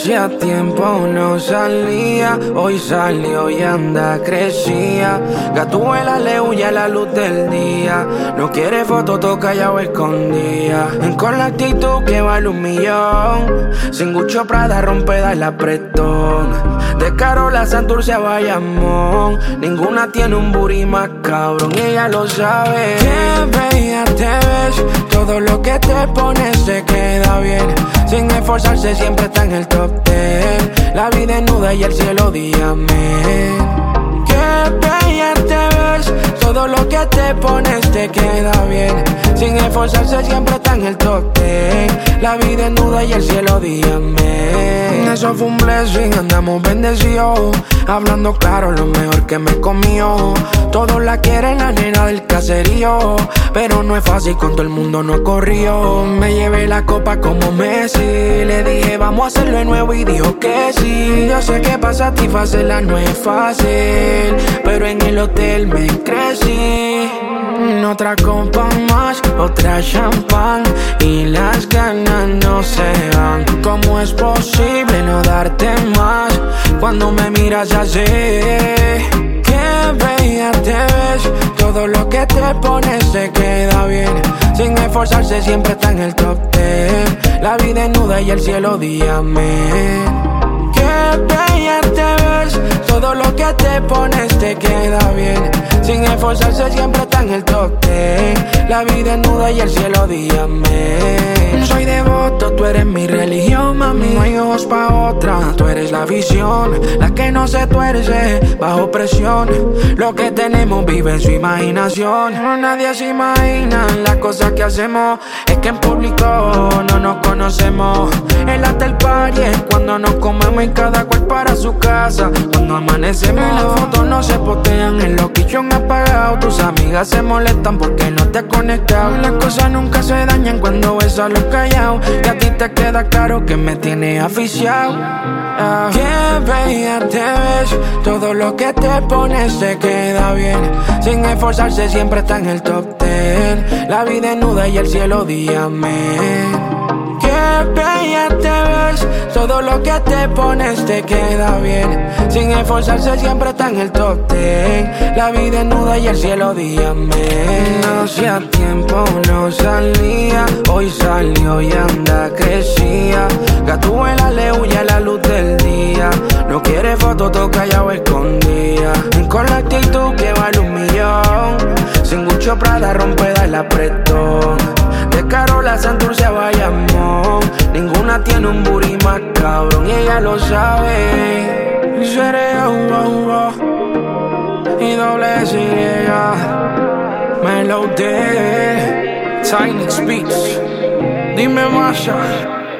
Hacía tiempo no salía, hoy salió y anda crecía. Gatúbela le huye a la luz del día, no quiere foto, toca ya o escondía. Con la actitud que vale 1.000.000, sin Gucci Prada rompe da el apretón. De Carola Santurce a Bayamón, ninguna tiene un booty más cabrón y ella lo sabe. Qué bella te ves, todo lo que te pones se queda bien. Sin esforzarse siempre está en el top 10. La vida desnuda y el cielo díame. Qué bella te ves, todo lo que te pones te queda bien. Sin esforzarse siempre está en el top 10. La vida desnuda y el cielo díame. Eso fue un blessing, andamos bendecidos. Hablando claro, lo mejor que me comió. Todos la quieren, la nena del caserío, pero no es fácil, con todo el mundo no corrió. Me llevé la copa como Messi, le dije vamos a hacerlo de nuevo y dijo que sí. Yo sé que para satisfacerla no es fácil, pero en el hotel me crecí. Otra copa más, otra champán y las ganas no se van. ¿Cómo es posible no darte más cuando me miras así? Qué bella te ves, todo lo que te pones se queda bien. Sin esforzarse siempre está en el top 10. La vida desnuda y el cielo díame. Qué bella te ves, todo lo que te pones te queda bien. Sin esforzarse siempre está en el top 10. La vida desnuda y el cielo díame. Soy devoto, tú eres mi religión, mami. No hay ojos pa' otra, tú eres la visión, la que no se tuerce bajo presión. Lo que tenemos vive en su imaginación. Nadie se imagina las cosas que hacemos. Es que en público no nos conocemos. El after party es cuando nos comemos y cada cual para su casa. Cuando amanecemos las fotos no se postean, en location apagado. Tus amigas se molestan porque no te has conectado. Las cosas nunca se dañan cuando ves a los callados, y a ti te queda claro que me tienes aficiado. Qué bella te ves, todo lo que te pones se queda bien. Sin esforzarse siempre está en el top 10. La vida desnuda y el cielo díame. Qué bella te ves, todo lo que te pones te queda bien. Sin esforzarse siempre está en el top 10. La vida desnuda y el cielo díame. Hacía tiempo no salía, hoy salió y anda crecía. Gatúbela le huye a la luz del día, no quiere foto, toca ya o escondía. Con la actitud que vale 1.000.000, sin Gucci Prada rompe da el apretón. De Carola Santurce a Bayamón, ninguna tiene un booty más cabrón y ella lo sabe. Seré y doble S Melody Tiny Speech. Dime Masha.